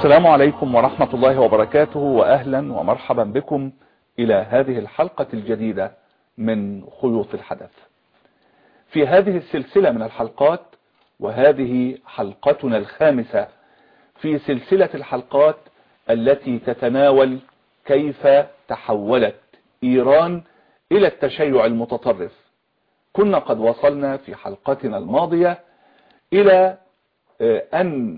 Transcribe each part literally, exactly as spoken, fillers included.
السلام عليكم ورحمة الله وبركاته، وأهلا ومرحبا بكم إلى هذه الحلقة الجديدة من خيوط الحدث. في هذه السلسلة من الحلقات، وهذه حلقتنا الخامسة في سلسلة الحلقات التي تتناول كيف تحولت إيران إلى التشيع المتطرف. كنا قد وصلنا في حلقتنا الماضية إلى أن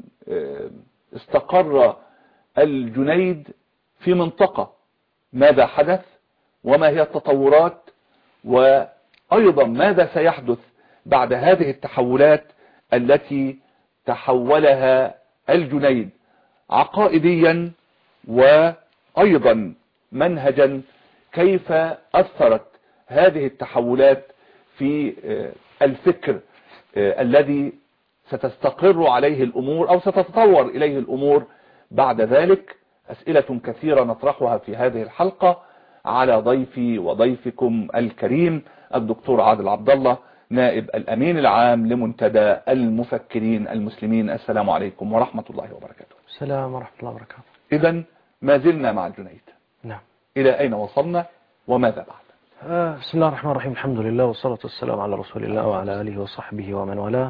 استقر الجنيد في منطقة. ماذا حدث وما هي التطورات، وأيضا ماذا سيحدث بعد هذه التحولات التي تحولها الجنيد عقائديا وأيضا منهجا. كيف أثرت هذه التحولات في الفكر الذي ستستقر عليه الأمور أو ستتطور إليه الأمور بعد ذلك. أسئلة كثيرة نطرحها في هذه الحلقة على ضيفي وضيفكم الكريم الدكتور عادل عبد الله، نائب الأمين العام لمنتدى المفكرين المسلمين. السلام عليكم ورحمة الله وبركاته. السلام ورحمة الله وبركاته. إذن ما زلنا مع الجنيد. نعم. إلى أين وصلنا وماذا بعد؟ آه بسم الله الرحمن الرحيم. الحمد لله والصلاة والسلام على رسول الله وعلى آله وصحبه ومن والاه.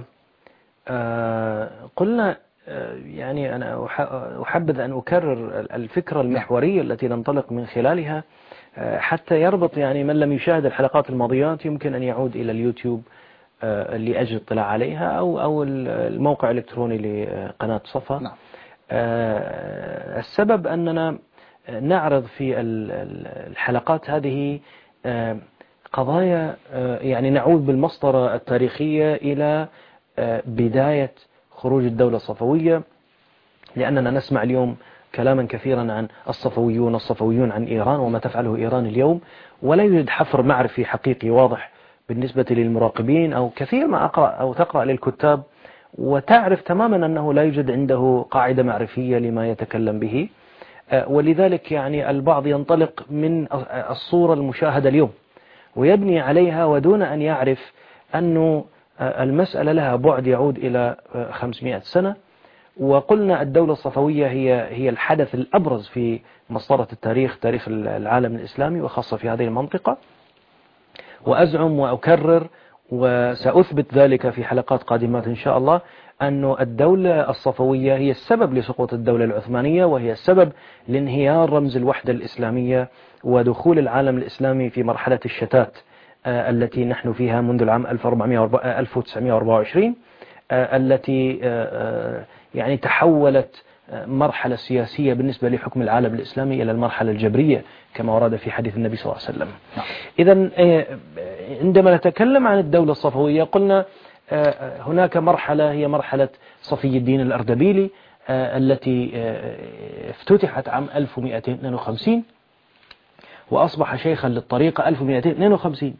آه قلنا آه يعني أنا أحبذ أن أكرر الفكرة المحورية التي ننطلق من خلالها آه حتى يربط يعني من لم يشاهد الحلقات الماضيات يمكن أن يعود إلى اليوتيوب آه لأجل الاطلاع عليها أو أو الموقع الإلكتروني لقناة صفا. نعم. آه السبب أننا نعرض في الحلقات هذه آه قضايا آه يعني نعود بالمسطرة التاريخية إلى بداية خروج الدولة الصفوية، لأننا نسمع اليوم كلاما كثيرا عن الصفويون الصفويون عن إيران وما تفعله إيران اليوم، ولا يوجد حفر معرفي حقيقي واضح بالنسبة للمراقبين أو كثير ما أقرأ أو تقرأ للكتاب وتعرف تماما أنه لا يوجد عنده قاعدة معرفية لما يتكلم به. ولذلك يعني البعض ينطلق من الصورة المشاهدة اليوم ويبني عليها ودون أن يعرف أنه المسألة لها بعد يعود إلى خمسمائة سنة. وقلنا الدولة الصفوية هي هي الحدث الأبرز في مسطرة التاريخ، تاريخ العالم الإسلامي وخاصة في هذه المنطقة. وأزعم وأكرر وسأثبت ذلك في حلقات قادمات إن شاء الله أن الدولة الصفوية هي السبب لسقوط الدولة العثمانية، وهي السبب لانهيار رمز الوحدة الإسلامية ودخول العالم الإسلامي في مرحلة الشتات التي نحن فيها منذ العام ألف وتسعمائة وأربعة وعشرين، التي يعني تحولت مرحلة سياسية بالنسبة لحكم العالم الإسلامي إلى المرحلة الجبرية كما ورد في حديث النبي صلى الله عليه وسلم. إذن عندما نتكلم عن الدولة الصفوية قلنا هناك مرحلة هي مرحلة صفي الدين الأردبيلي التي افتتحت عام ألف ومئتين واثنين وخمسين وأصبح شيخا للطريقة ألف ومئتين واثنين وخمسين،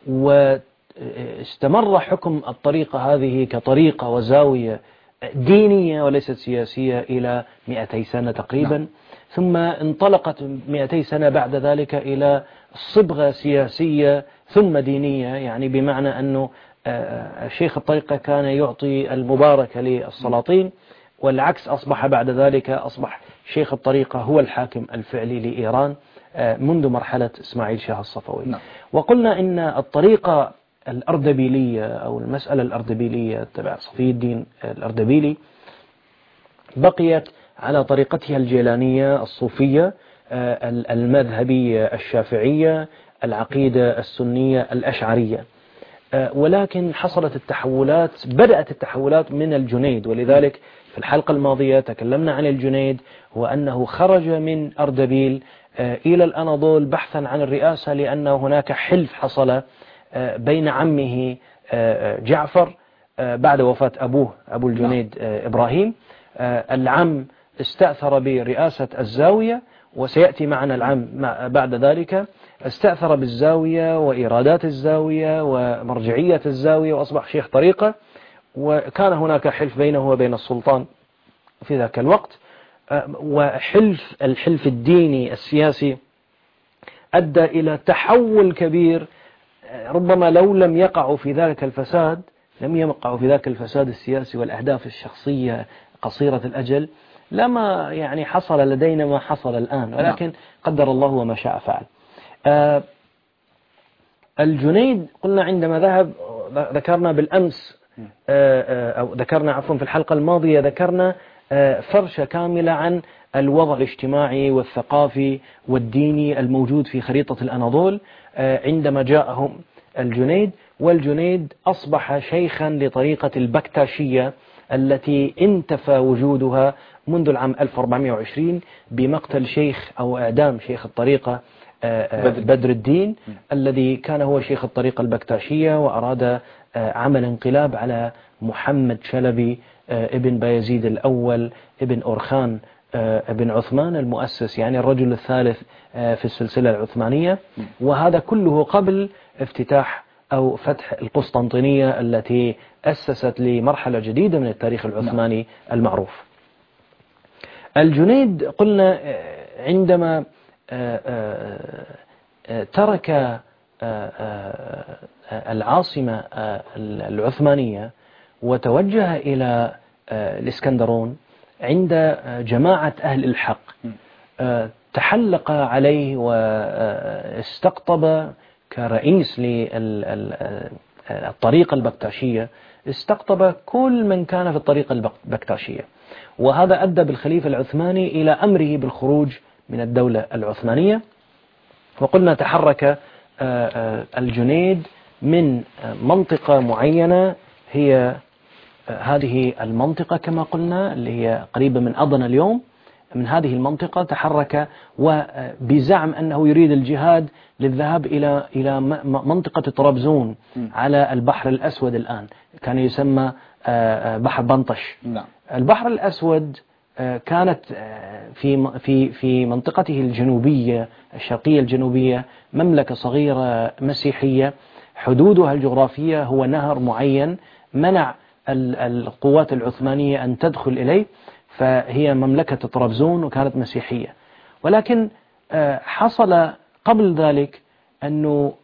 واستمر حكم الطريقة هذه كطريقة وزاوية دينية وليست سياسية إلى مئتي سنة تقريبا. نعم. ثم انطلقت مئتي سنة بعد ذلك إلى صبغة سياسية ثم دينية، يعني بمعنى أنه شيخ الطريقة كان يعطي المباركة للسلاطين، والعكس أصبح بعد ذلك أصبح شيخ الطريقة هو الحاكم الفعلي لإيران منذ مرحلة إسماعيل شاه الصفوي. نعم. وقلنا إن الطريقة الأردبيلية أو المسألة الأردبيلية تبع صفي الدين الأردبيلي بقيت على طريقتها الجيلانية الصوفية المذهبية الشافعية العقيدة السنية الأشعرية، ولكن حصلت التحولات بدأت التحولات من الجنيد. ولذلك في الحلقة الماضية تكلمنا عن الجنيد وأنه خرج من أردبيل إلى الأناضول بحثا عن الرئاسة، لأن هناك حلف حصل بين عمه جعفر بعد وفاة أبوه أبو الجنيد إبراهيم. العم استأثر برئاسة الزاوية، وسيأتي معنا العم بعد ذلك، استأثر بالزاوية وإيرادات الزاوية ومرجعية الزاوية وأصبح شيخ طريقة، وكان هناك حلف بينه وبين السلطان في ذاك الوقت. وحلف الحلف الديني السياسي أدى إلى تحول كبير، ربما لو لم يقعوا في ذلك الفساد لم يقعوا في ذاك الفساد السياسي والأهداف الشخصية قصيرة الأجل لما يعني حصل لدينا ما حصل الآن، ولكن قدر الله وما شاء فعل. آه الجنيد قلنا عندما ذهب، ذكرنا بالأمس آه أو ذكرنا عفوا في الحلقة الماضية، ذكرنا آه فرشة كاملة عن الوضع الاجتماعي والثقافي والديني الموجود في خريطة الأناضول آه عندما جاءهم الجنيد. والجنيد أصبح شيخا لطريقة البكتاشية التي انتفى وجودها منذ العام ألف وأربعمائة وعشرين بمقتل شيخ أو إعدام شيخ الطريقة بدر الدين الذي كان هو شيخ الطريقة البكتاشية، وأراد عمل انقلاب على محمد شلبي ابن بايزيد الأول ابن أورخان ابن عثمان المؤسس، يعني الرجل الثالث في السلسلة العثمانية. وهذا كله قبل افتتاح أو فتح القسطنطينية التي أسست لمرحلة جديدة من التاريخ العثماني المعروف. الجنيد قلنا عندما ترك العاصمة العثمانية وتوجه إلى الإسكندرون عند جماعة أهل الحق، تحلق عليه واستقطب كرئيس للطريقة البكتاشية، استقطب كل من كان في الطريقة البكتاشية، وهذا أدى بالخليفة العثماني إلى أمره بالخروج من الدولة العثمانية. وقلنا تحرك الجنيد من منطقة معينة، هي هذه المنطقة كما قلنا اللي هي قريبة من أضنا اليوم. من هذه المنطقة تحرك وبزعم أنه يريد الجهاد للذهاب إلى إلى منطقة طرابزون على البحر الأسود، الآن كان يسمى بحر بنطش. البحر الأسود كانت في في في منطقته الجنوبية الشرقية الجنوبية مملكة صغيرة مسيحية، حدودها الجغرافية هو نهر معين منع القوات العثمانية أن تدخل إليه، فهي مملكة طرابزون وكانت مسيحية. ولكن حصل قبل ذلك أنه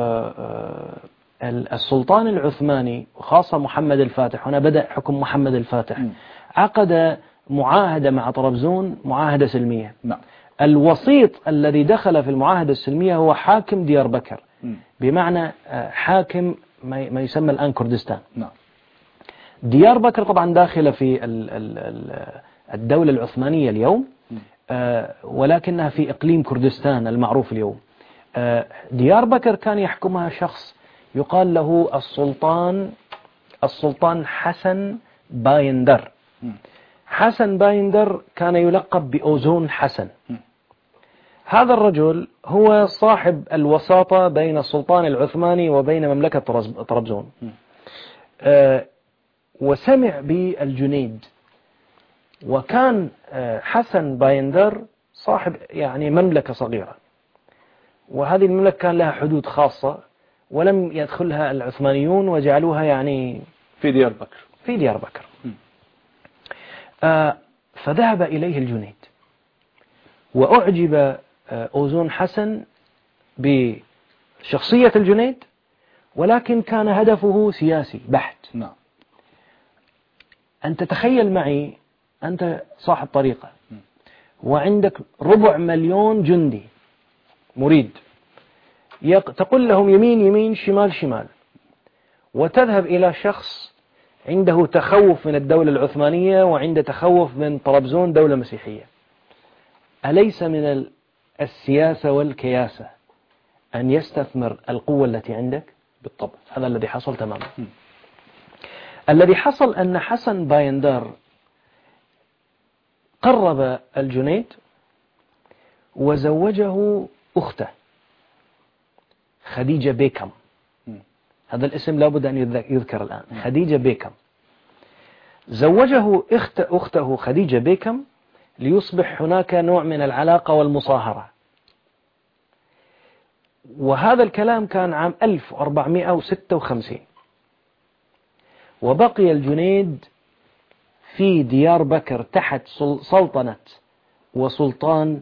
السلطان العثماني وخاصة محمد الفاتح، هنا بدأ حكم محمد الفاتح، عقد معاهدة مع طرابزون، معاهدة سلمية. نعم. الوسيط الذي دخل في المعاهدة السلمية هو حاكم ديار بكر، بمعنى حاكم ما يسمى الآن كردستان. نعم. ديار بكر طبعا داخلة في الدولة العثمانية اليوم، ولكنها في إقليم كردستان المعروف اليوم. ديار بكر كان يحكمها شخص يقال له السلطان السلطان حسن بايندر. حسن بايندر كان يلقب بأوزون حسن. هذا الرجل هو صاحب الوساطة بين السلطان العثماني وبين مملكة طرابزون. وسمع بالجنيد، وكان حسن بايندر صاحب يعني مملكة صغيرة، وهذه المملكة كان لها حدود خاصة ولم يدخلها العثمانيون وجعلوها يعني في ديار بكر في ديار بكر. آه فذهب إليه الجنيد وأعجب أوزون حسن بشخصية الجنيد، ولكن كان هدفه سياسي بحت. نعم. أنت تخيل معي، أنت صاحب طريقة وعندك ربع مليون جندي مريد، تقول لهم يمين يمين شمال شمال، وتذهب إلى شخص عنده تخوف من الدولة العثمانية وعنده تخوف من طرابزون دولة مسيحية. أليس من السياسة والكياسة أن يستثمر القوة التي عندك؟ بالطبع. هذا الذي حصل تماما. م. الذي حصل أن حسن بايندر قرب الجنيد وزوجه أخته خديجة بيكم. م. هذا الاسم لابد أن يذكر الآن. م. خديجة بيكم. زوجه أخت أخته خديجة بيكم ليصبح هناك نوع من العلاقة والمصاهرة. وهذا الكلام كان عام ألف وأربعمائة وستة وخمسين. وبقي الجنيد في ديار بكر تحت سلطنة وسلطان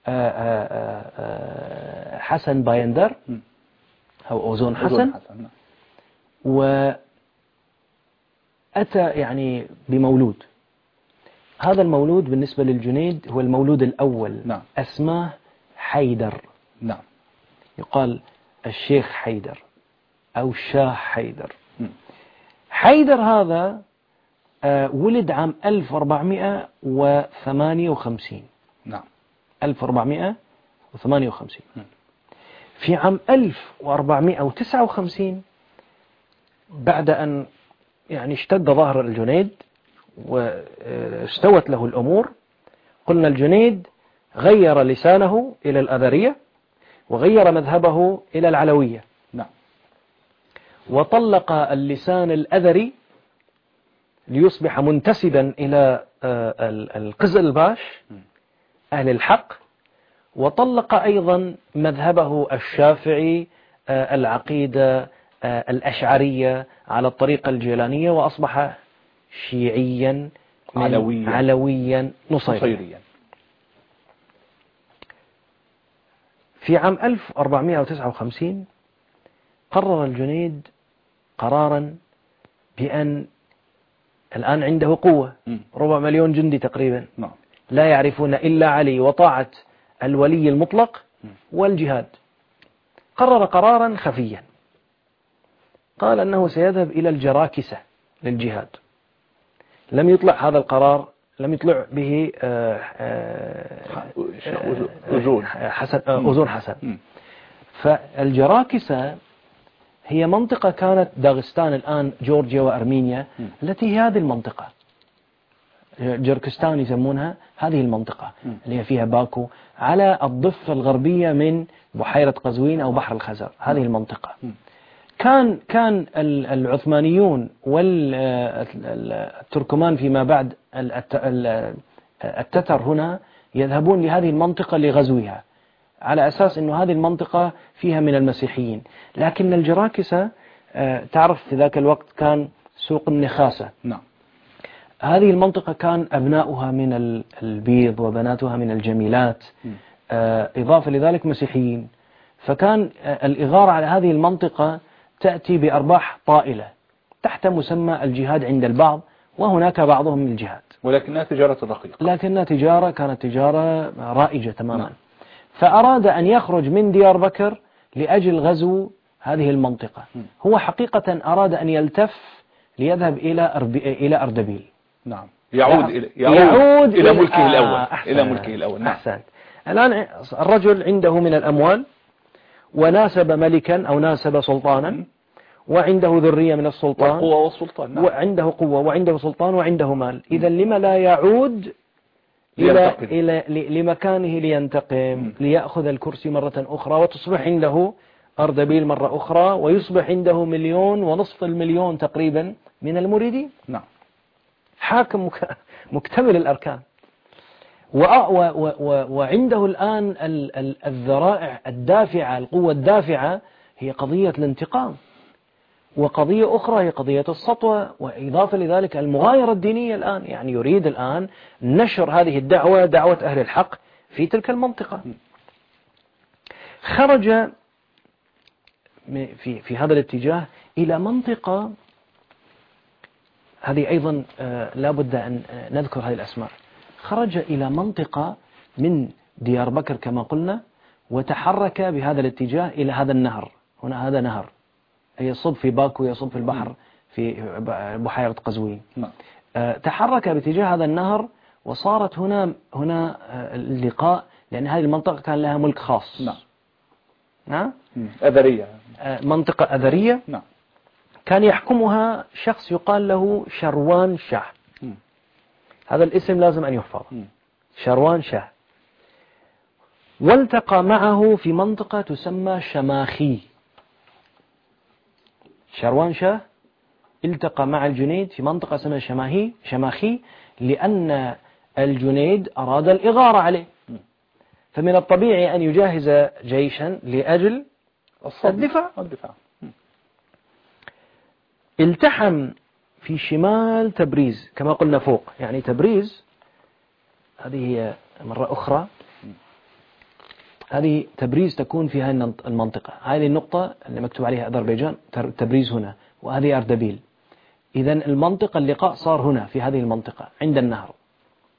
حسن بايندر أو أوزون حسن، وأتى يعني بمولود هذا المولود بالنسبة للجنيد هو المولود الأول. نعم. اسمه حيدر. نعم. يقال الشيخ حيدر أو الشاه حيدر. م. حيدر هذا ولد عام ألف وأربعمائة وثمانية وخمسين. نعم. ألف وأربعمائة وثمانية وخمسين. م. في عام ألف وأربعمائة وتسعة وخمسين بعد أن يعني اشتد ظهر الجنيد واستوت له الأمور، قلنا الجنيد غير لسانه إلى الأذرية وغير مذهبه إلى العلوية. نعم. وطلق اللسان الأذري ليصبح منتسبا إلى القزلباش أهل الحق، وطلق أيضا مذهبه الشافعي العقيدة الأشعرية على الطريقة الجيلانية، وأصبح شيعيا علويا, علويا نصيريا. في عام ألف وأربعمائة وتسعة وخمسين قرر الجنيد قرارا بأن الآن عنده قوة، ربع مليون جندي تقريبا، لا يعرفون إلا علي وطاعة الولي المطلق والجهاد. قرر قرارا خفيا، قال أنه سيذهب إلى الجراكسة للجهاد. لم يطلع هذا القرار، لم يطلع به أذون حسن, أذون حسن. فالجراكسة هي منطقة كانت داغستان الآن جورجيا وأرمينيا، التي هي هذه المنطقة جركستان يسمونها، هذه المنطقة اللي هي فيها باكو على الضفة الغربية من بحيرة قزوين أو بحر الخزر. هذه المنطقة كان كان العثمانيون والتركمان فيما بعد التتر هنا يذهبون لهذه المنطقة لغزوها على أساس أنه هذه المنطقة فيها من المسيحيين. لكن الجراكسة تعرف في ذاك الوقت كان سوق النخاسة. نعم. هذه المنطقة كان أبناؤها من البيض وبناتها من الجميلات، إضافة لذلك مسيحيين. فكان الإغارة على هذه المنطقة تأتي بأرباح طائلة تحت مسمى الجهاد عند البعض، وهناك بعضهم من الجهاد، ولكنها تجارة رقيقة، لكنها تجارة كانت تجارة رائجة تماما. نعم. فأراد أن يخرج من ديار بكر لأجل غزو هذه المنطقة. م. هو حقيقة أراد أن يلتف ليذهب إلى إلى أردبيل. نعم. يعود إلى يعود, يعود إلى ملكه آه الأول. أحسن. إلى ملكه الأول. نعم. أحسن. الآن الرجل عنده من الأموال، وناسب ملكا أو ناسب سلطانا، م. وعنده ذرية من السلطان، والقوة والسلطان. نعم. وعنده قوة وعنده سلطان وعنده مال. إذا لما لا يعود إلى إلى لمكانه لينتقم، م. ليأخذ الكرسي مرة أخرى، وتصبح عنده أردبيل مرة أخرى، ويصبح عنده مليون ونصف المليون تقريبا من المريدين. نعم. حاكم مكتمل الأركان، وعنده الآن الذرائع الدافعة، القوة الدافعة هي قضية الانتقام، وقضية أخرى هي قضية السطوة، وإضافة لذلك المغايرة الدينية. الآن يعني يريد الآن نشر هذه الدعوة، دعوة أهل الحق في تلك المنطقة. خرج في في هذا الاتجاه إلى منطقة، هذه أيضا لا بد أن نذكر هذه الأسماء. خرج إلى منطقة من ديار بكر كما قلنا، وتحرك بهذا الاتجاه إلى هذا النهر. هنا هذا نهر يصب في باكو، يصب في البحر في بحيرة قزوين. تحرك باتجاه هذا النهر، وصارت هنا هنا اللقاء، لأن هذه المنطقة كان لها ملك خاص. نعم. نعم. أذرية. منطقة أذرية. نعم. كان يحكمها شخص يقال له شروان شاه. م. هذا الاسم لازم أن يحفظ. م. شروان شاه. والتقى معه في منطقة تسمى شماخي. شروان شاه التقى مع الجنيد في منطقة اسمها شماهي شماخي، لأن الجنيد أراد الإغارة عليه، فمن الطبيعي أن يجهز جيشا لأجل الدفاع. الدفاع. التحم في شمال تبريز كما قلنا فوق، يعني تبريز هذه هي مرة أخرى، هذه تبريز تكون في هذه المنطقة. هذه النقطة اللي مكتوب عليها أذربيجان تبريز هنا، وهذه أردبيل. إذن المنطقة اللقاء صار هنا في هذه المنطقة عند النهر.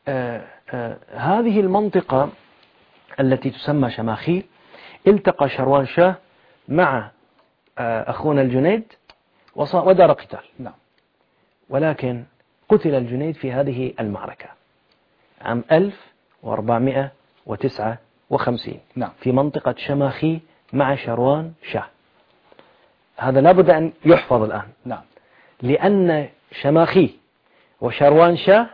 آه آه هذه المنطقة التي تسمى شماخيل التقى شروان شاه مع آه أخونا الجنيد ودار قتال. نعم. ولكن قتل الجنيد في هذه المعركة عام ألف وأربعمائة وتسعة وخمسين. نعم. في منطقة شماخي مع شروان شاه. هذا لابد أن يحفظ الآن. نعم. لأن شماخي وشروان شاه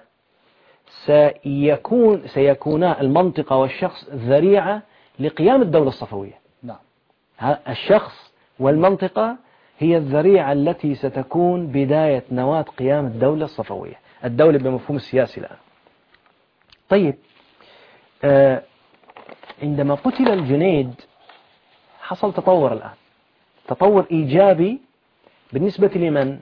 سيكون سيكونا المنطقة والشخص ذريعة لقيام الدولة الصفوية. نعم. الشخص والمنطقة هي الذريعة التي ستكون بداية نواة قيام الدولة الصفوية، الدولة بمفهوم السياسي الآن. طيب، آه عندما قتل الجنيد حصل تطور الآن، تطور إيجابي بالنسبة لمن؟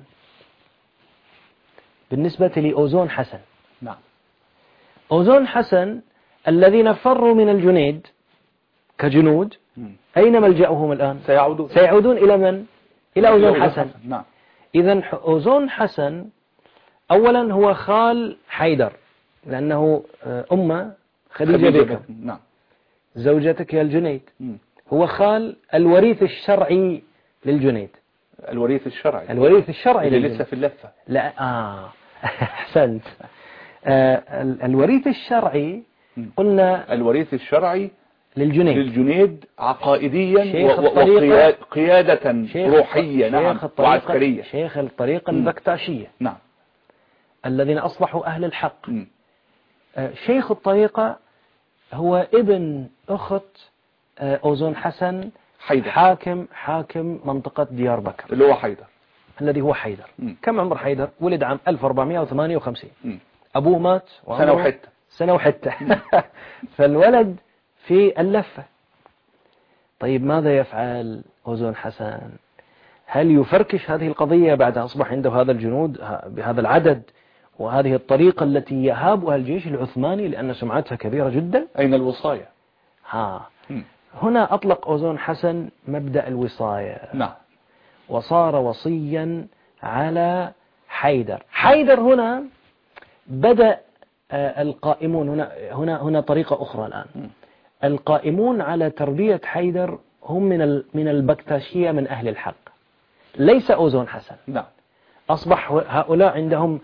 بالنسبة لأوزون حسن. نعم. أوزون حسن الذين فروا من الجنيد كجنود أين ملجأهم الآن؟ سيعودون سيعودون إلى من؟ إلى أوزون حسن. نعم. إذن أوزون حسن أولا هو خال حيدر، لأنه أمه خديجة بيكم. نعم. زوجتك يا الجنيد. م. هو خال الوريث الشرعي للجنيد. الوريث الشرعي الوريث الشرعي اللي للجنيد. لسه في اللفة. لا آه أحسنت. آه الوريث الشرعي قلنا الوريث الشرعي للجنيد للجنيد عقائديا وقيادة روحية. نعم. وعسكرية. شيخ الطريقة البكتاشية. نعم. الذين أصبحوا أهل الحق. م. آه شيخ الطريقة هو ابن أخت آه أوزون حسن حيدر. حاكم حاكم منطقة ديار بكر اللي هو حيدر، الذي هو حيدر. م. كم عمر حيدر؟ ولد عام ألف وأربعمائة وثمانية وخمسين. م. أبوه مات سنة وحتة سنة وحتة فالولد في اللفة. طيب ماذا يفعل أوزون حسن؟ هل يفركش هذه القضية بعد أن أصبح عنده هذا الجنود بهذا العدد وهذه الطريقة التي يهابها الجيش العثماني لأن سمعتها كبيرة جدا؟ أين الوصاية؟ ها م. هنا أطلق أوزون حسن مبدأ الوصاية. نعم. وصار وصيا على حيدر. حيدر هنا بدأ القائمون هنا هنا هنا طريقة أخرى الآن. م. القائمون على تربية حيدر هم من من البكتاشية من أهل الحق، ليس أوزون حسن. نعم. أصبح هؤلاء عندهم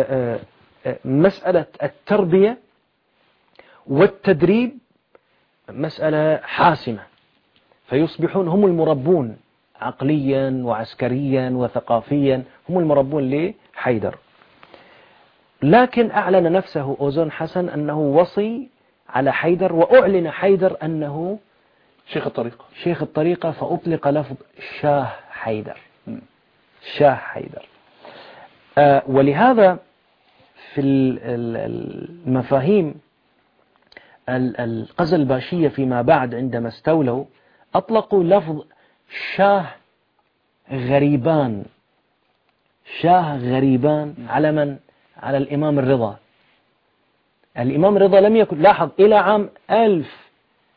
مسألة التربية والتدريب مسألة حاسمة، فيصبحون هم المربون عقليا وعسكريا وثقافيا، هم المربون لحيدر. لكن أعلن نفسه أوزون حسن أنه وصي على حيدر، وأعلن حيدر أنه شيخ الطريقة شيخ الطريقة فأطلق لفظ شاه حيدر. م. شاه حيدر. آه ولهذا في المفاهيم القزلباشية فيما بعد عندما استولوا أطلقوا لفظ شاه غريبان. شاه غريبان على من؟ على الإمام الرضا. الإمام الرضا لم يكن، لاحظ، إلى عام ألف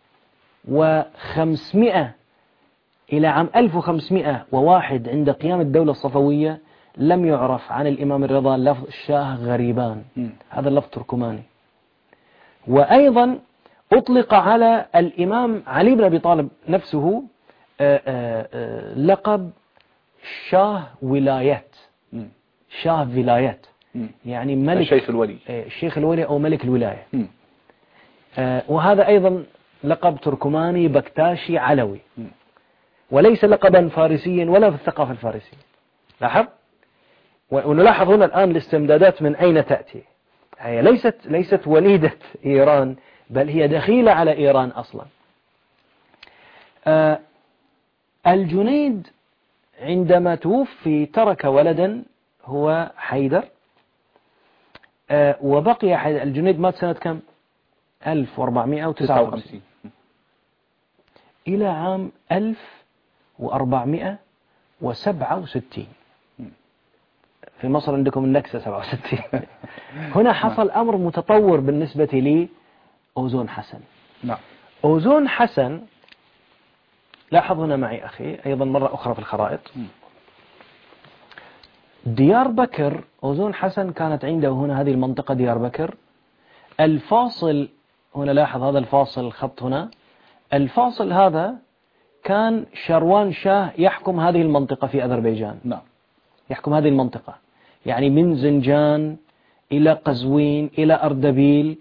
وخمسمائة إلى عام ألف وخمسمائة وواحد عند قيام الدولة الصفوية لم يعرف عن الإمام الرضا لفظ شاه غريبان. م. هذا اللفظ تركماني. وأيضا أطلق على الإمام علي بن أبي طالب نفسه آآ آآ لقب شاه ولايات. م. شاه ولايات م. يعني ملك الشيخ الولي الشيخ الولي أو ملك الولاية. وهذا أيضا لقب تركماني بكتاشي علوي، م. وليس لقبا فارسيا ولا في الثقافة الفارسية. لاحظ، ونلاحظ هنا الآن الاستمدادات من أين تأتي. هي ليست ليست وليدة إيران، بل هي دخيلة على إيران أصلا. آه الجنيد عندما توفي ترك ولدا هو حيدر. آه وبقي حيدر. الجنيد مات سنة كم؟ ألف وأربعمائة وتسعة وخمسين إلى عام ألف وأربعمائة وسبعة وستين. في مصر عندكم النكسة سبعة وستين. هنا حصل أمر متطور بالنسبة لي أوزون حسن. نعم. أوزون حسن، لاحظ هنا معي أخي أيضا مرة أخرى في الخرائط. ديار بكر، أوزون حسن كانت عنده هنا هذه المنطقة ديار بكر الفاصل هنا، لاحظ هذا الفاصل الخط هنا، الفاصل هذا كان شروان شاه يحكم هذه المنطقة في أذربيجان. نعم. يحكم هذه المنطقة، يعني من زنجان إلى قزوين إلى أردبيل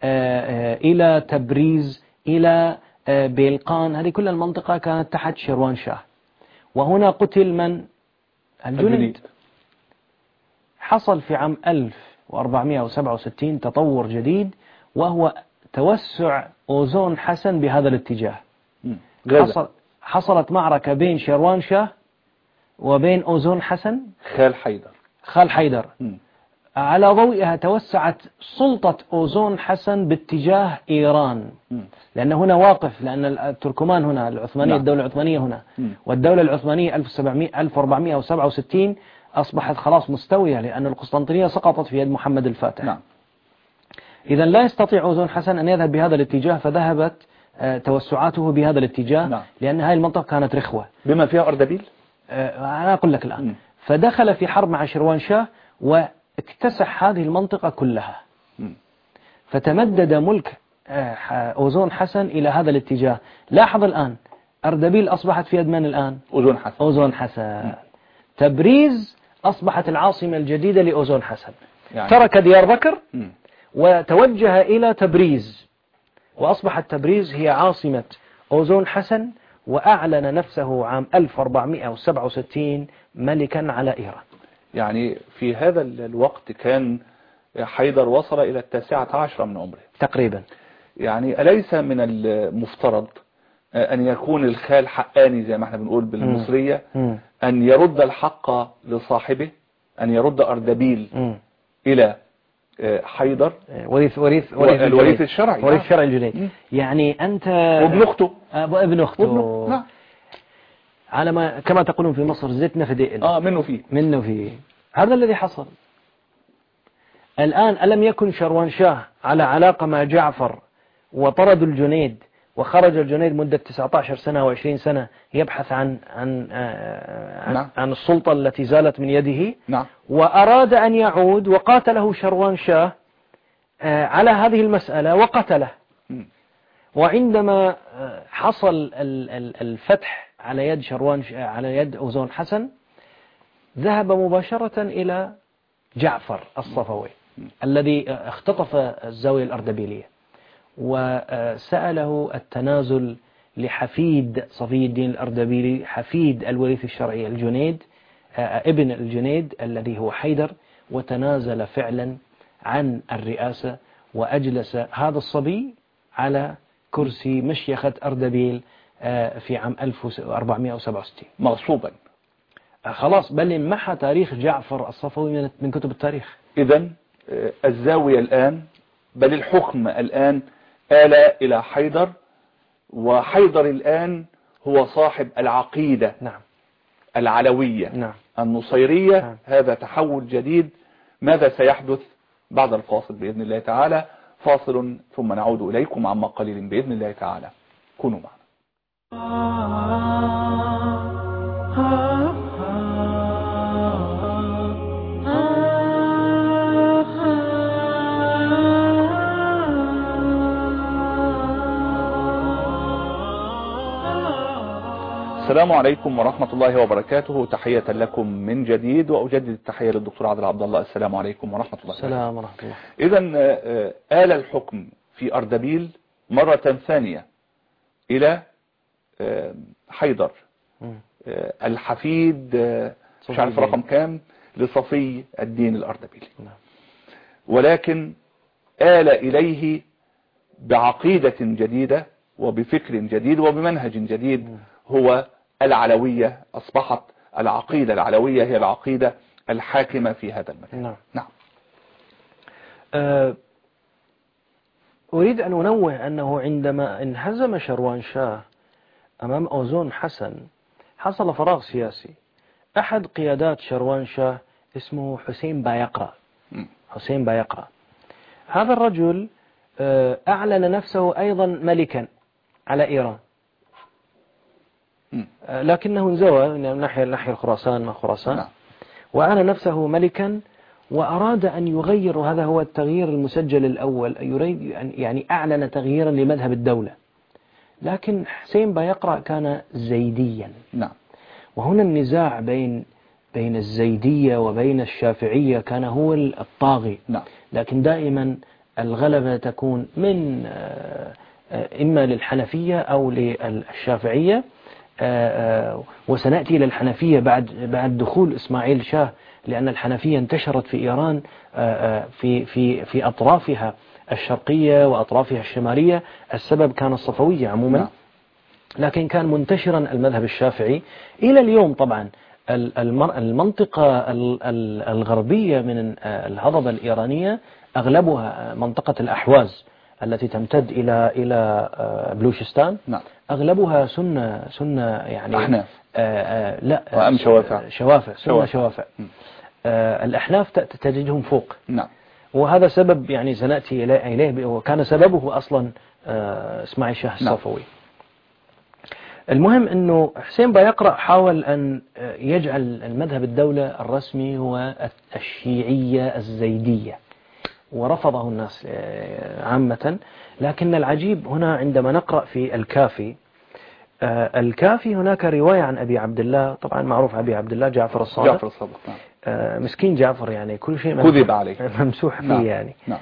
إلى تبريز إلى بيلقان، هذه كل المنطقة كانت تحت شروان شاه. وهنا قتل من؟ الجنيد. حصل في عام ألف وأربعمائة وسبعة وستين تطور جديد، وهو توسع أوزون حسن بهذا الاتجاه. حصل حصلت معركة بين شروان شاه وبين أوزون حسن خال حيدر خال حيدر م. على ضوئها توسعت سلطة أوزون حسن باتجاه إيران، م. لأن هنا واقف، لأن التركمان هنا العثمانية، نعم. الدولة العثمانية هنا، م. والدولة العثمانية ألف وأربعمائة وسبعة وستين أصبحت خلاص مستوية، لأن القسطنطينية سقطت في يد محمد الفاتح. نعم. إذا لا يستطيع أوزون حسن أن يذهب بهذا الاتجاه، فذهبت توسعاته بهذا الاتجاه. نعم. لأن هذه المنطقة كانت رخوة بما فيها أردبيل. أنا أقول لك الآن. م. فدخل في حرب مع شروان شاه واكتسح هذه المنطقة كلها. م. فتمدد ملك أوزون حسن إلى هذا الاتجاه. لاحظ الآن أردبيل أصبحت في يد من الآن؟ أوزون حسن. أوزون حسن. م. تبريز أصبحت العاصمة الجديدة لأوزون حسن. يعني ترك ديار بكر م. وتوجه إلى تبريز، وأصبحت تبريز هي عاصمة أوزون حسن، وأعلن نفسه عام ألف وأربعمائة وسبعة وستين ملكا على إيران. يعني في هذا الوقت كان حيدر وصل إلى التاسعة عشرة من عمره تقريبا. يعني أليس من المفترض أن يكون الخال حقاني زي ما احنا بنقول بالمصرية، م. أن يرد الحق لصاحبه، أن يرد أردبيل م. إلى حيدر وريث وريث وريث الوريث الشرعي، وريث الشرعي الجديد. يعني أنت وابن أخته ابن أخته نعم. على ما كما تقولون في مصر زيتنا في دقل اه منه فيه منه فيه. هذا الذي حصل الآن. ألم يكن شروان شاه على علاقة مع جعفر وطرد الجنيد، وخرج الجنيد مدة تسعة عشر سنة وعشرين سنة يبحث عن عن عن, نعم. عن السلطة التي زالت من يده، نعم. وأراد أن يعود، وقاتله شروان شاه على هذه المسألة وقتله. م. وعندما حصل الفتح على يد شروان على يد أوزون حسن، ذهب مباشرة إلى جعفر الصفوي م. الذي اختطف الزاوية الأردبيلية، وسأله التنازل لحفيد صفي الدين الأردبيلي، حفيد الوريث الشرعي الجنيد، ابن الجنيد الذي هو حيدر، وتنازل فعلا عن الرئاسة، وأجلس هذا الصبي على كرسي مشيخة أردبيل في عام ألف وأربعمائة وسبعة وستين مغصوبا. خلاص بل انمحى تاريخ جعفر الصفوي من كتب التاريخ. إذن الزاوية الآن بل الحكم الآن آل إلى حيدر، وحيدر الآن هو صاحب العقيدة نعم. العلوية نعم. النصيرية نعم. هذا تحول جديد. ماذا سيحدث بعد الفاصل بإذن الله تعالى؟ فاصل ثم نعود إليكم عما قليل بإذن الله تعالى، كونوا معنا. السلام عليكم ورحمة الله وبركاته، تحية لكم من جديد، وأجدد التحية للدكتور عادل عبد الله. السلام عليكم ورحمة الله. السلام ورحمة الله. إذن آل الحكم في أردبيل مرة ثانية إلى حيدر الحفيد، مش عارف رقم كام، لصفي الدين الأردبيلي، ولكن آل إليه بعقيدة جديدة وبفكر جديد وبمنهج جديد، هو العلوية. أصبحت العقيدة العلوية هي العقيدة الحاكمة في هذا المكان. نعم. نعم. أريد أن أنوه أنه عندما انهزم شروان شاه أمام أوزون حسن حصل فراغ سياسي. أحد قيادات شروان شاه اسمه حسين بايقرة. حسين بايقرة هذا الرجل أعلن نفسه أيضا ملكا على إيران، لكنه انزوى من ناحية ناحية خراسان ما خراسان، وأعلن نفسه ملكا، وأراد أن يغير، وهذا هو التغيير المسجل الأول، يريد أن يعني أعلن تغييرا لمذهب الدولة. لكن حسين بايقرة كان زيديا. نعم. وهنا النزاع بين بين الزيدية وبين الشافعية كان هو الطاغي. نعم. لكن دائما الغلبة تكون من إما للحنفية أو للشافعية، وسنأتي إلى الحنفية بعد بعد دخول إسماعيل شاه، لأن الحنفية انتشرت في إيران في في في أطرافها الشرقية وأطرافها الشمالية. السبب كان الصفوية عموما. نعم. لكن كان منتشرا المذهب الشافعي إلى اليوم. طبعا المنطقة الغربية من الهضبة الإيرانية أغلبها منطقة الأحواز التي تمتد إلى إلى بلوشستان. نعم. أغلبها سنة سنة يعني أحناف. آه لا وأم شوافع شوافع سنة شوافع, شوافع. آه الأحناف تجدهم فوق. نعم. وهذا سبب يعني سنأتي إليه، وكان سببه أصلا آه إسماعيل شاه الصفوي. نعم. المهم أنه حسين بايقرة حاول أن يجعل المذهب الدولة الرسمي هو الشيعية الزيدية، ورفضه الناس عامة. لكن العجيب هنا عندما نقرأ في الكافي، الكافي هناك رواية عن أبي عبد الله، طبعا معروف أبي عبد الله جعفر الصادق. جعفر الصادق. نعم. مسكين جعفر يعني كل شيء كذب عليه ممسوح فيه. نعم. يعني نعم.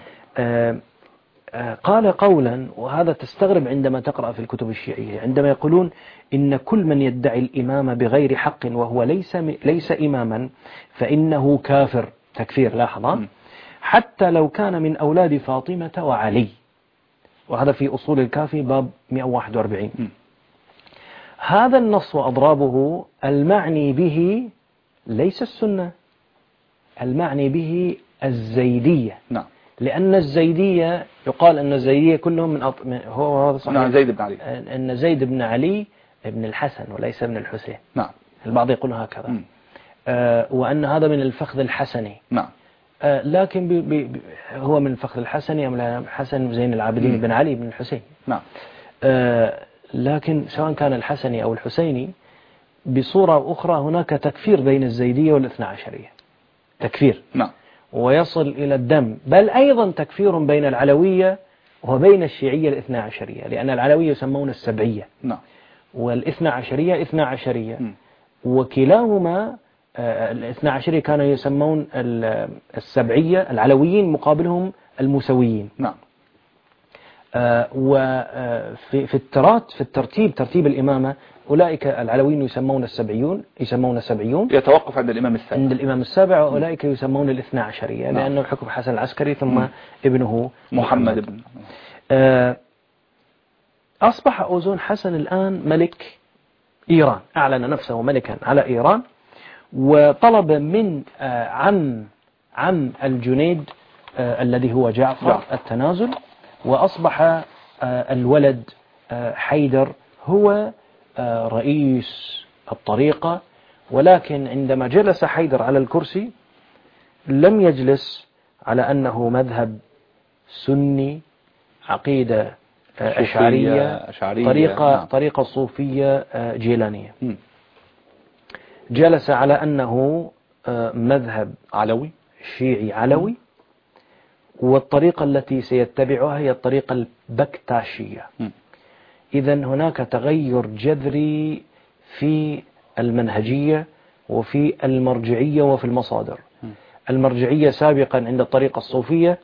قال قولا، وهذا تستغرب عندما تقرأ في الكتب الشيعية، عندما يقولون إن كل من يدعي الإمامة بغير حق وهو ليس ليس إماما فإنه كافر. تكفير، لاحظ، حتى لو كان من أولاد فاطمة وعلي. وهذا في أصول الكافي باب مئة وواحد وأربعين. م. هذا النص وأضرابه المعني به ليس السنة، المعني به الزيدية. نعم. لأن الزيدية يقال أن الزيدية كلهم من أط... هو هذا صحيح. نعم. زيد بن علي. أن زيد بن علي ابن الحسن وليس ابن الحسين. نعم. البعض يقول هكذا. آه وأن هذا من الفخذ الحسني. نعم. آه لكن بي بي هو من الفخذ الحسني أم لا؟ حسن زين العابدين بن علي بن الحسين. نعم. آه لكن سواء كان الحسني أو الحسيني، بصورة أخرى هناك تكفير بين الزيدية والاثنى عشرية، تكفير. نعم. ويصل إلى الدم، بل أيضا تكفير بين العلوية وبين الشيعية الاثنى عشرية، لأن العلوية يسمون السبعية. نعم. والاثنى عشرية اثنى عشرية. م. وكلاهما الاثنى عشرية كانوا يسمون السبعية، العلويين مقابلهم الموسويين. نعم. وفي في الترات في الترتيب ترتيب الإمامة، أولئك العلويين يسمون السبعيون يسمون السبعيون يتوقف عند الإمام السابع عند الإمام السابع، وأولئك يسمون الاثنى عشرية. نعم. لأنه حكم حسن العسكري ثم م. ابنه محمد, محمد بن. أصبح أوزون حسن الآن ملك إيران، أعلن نفسه ملكا على إيران، وطلب من عم عم الجنيد الذي هو جعفر, جعفر التنازل، وأصبح الولد حيدر هو رئيس الطريقة. ولكن عندما جلس حيدر على الكرسي لم يجلس على أنه مذهب سني، عقيدة أشعرية، أشعرية طريقة, نعم. طريقة صوفية جيلانية. م. جلس على أنه مذهب علوي شيعي علوي، والطريقة التي سيتبعها هي الطريقة البكتاشية. إذن هناك تغير جذري في المنهجية وفي المرجعية وفي المصادر. م. المرجعية سابقا عند الطريقة الصوفية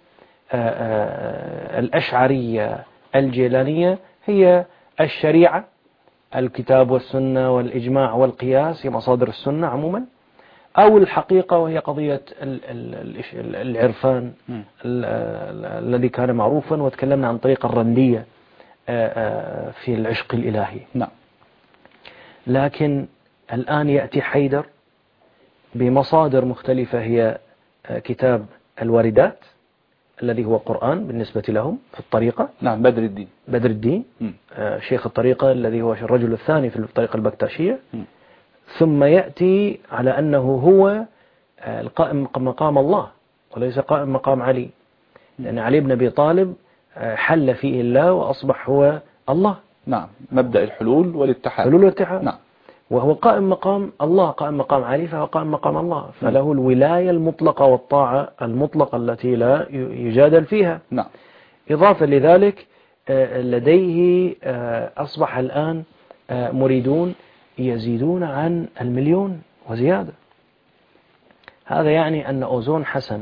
الأشعرية الجيلانية هي الشريعة، الكتاب والسنة والإجماع والقياس هي مصادر السنة عموما، أو الحقيقة وهي قضية العرفان الذي كان معروفا، وتكلمنا عن طريقة الرندية في العشق الإلهي. نعم. لكن الآن يأتي حيدر بمصادر مختلفة، هي كتاب الواردات الذي هو قرآن بالنسبة لهم في الطريقة. نعم. بدر الدين بدر الدين آه شيخ الطريقة الذي هو الرجل الثاني في الطريقة البكتاشية. م. ثم يأتي على أنه هو آه القائم مقام الله وليس قائم مقام علي، لأن علي بن أبي طالب آه حل فيه الله وأصبح هو الله. نعم. مبدأ الحلول والاتحاد. حلول والاتحاد. نعم. وهو قائم مقام الله، قائم مقام علي فهو قائم مقام الله، فله الولاية المطلقة والطاعة المطلقة التي لا يجادل فيها. نعم. إضافة لذلك لديه أصبح الآن مريدون يزيدون عن المليون وزيادة. هذا يعني أن أوزون حسن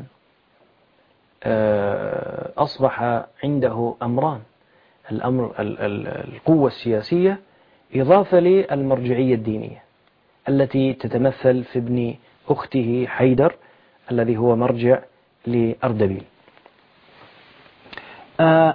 أصبح عنده أمران: الأمر القوة السياسية إضافة للمرجعية الدينية التي تتمثل في ابن أخته حيدر الذي هو مرجع لأردبيل. آه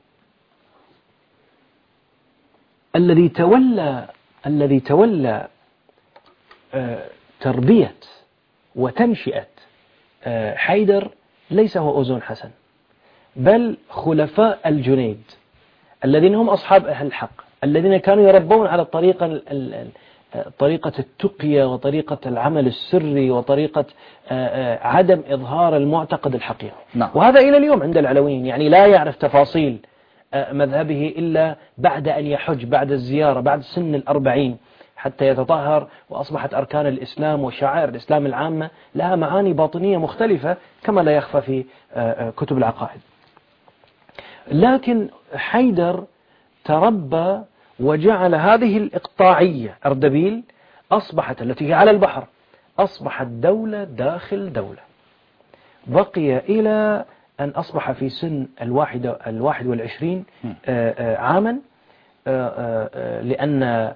الذي تولى الذي تولى آه تربية وتنشئة آه حيدر ليس هو أوزون حسن، بل خلفاء الجنيد الذين هم أصحاب أهل الحق، الذين كانوا يربون على الطريقة طريقة التقية وطريقة العمل السري وطريقة عدم إظهار المعتقد الحقيقي. نعم. وهذا إلى اليوم عند العلويين، يعني لا يعرف تفاصيل مذهبه إلا بعد أن يحج، بعد الزيارة، بعد سن الأربعين حتى يتطهر، وأصبحت أركان الإسلام وشعائر الإسلام العامة لها معاني باطنية مختلفة كما لا يخفى في كتب العقائد. لكن حيدر تربى وجعل هذه الإقطاعية أردبيل أصبحت التي هي على البحر أصبحت دولة داخل دولة، بقي إلى أن أصبح في سن الواحد, الواحد والعشرين عاما، لأن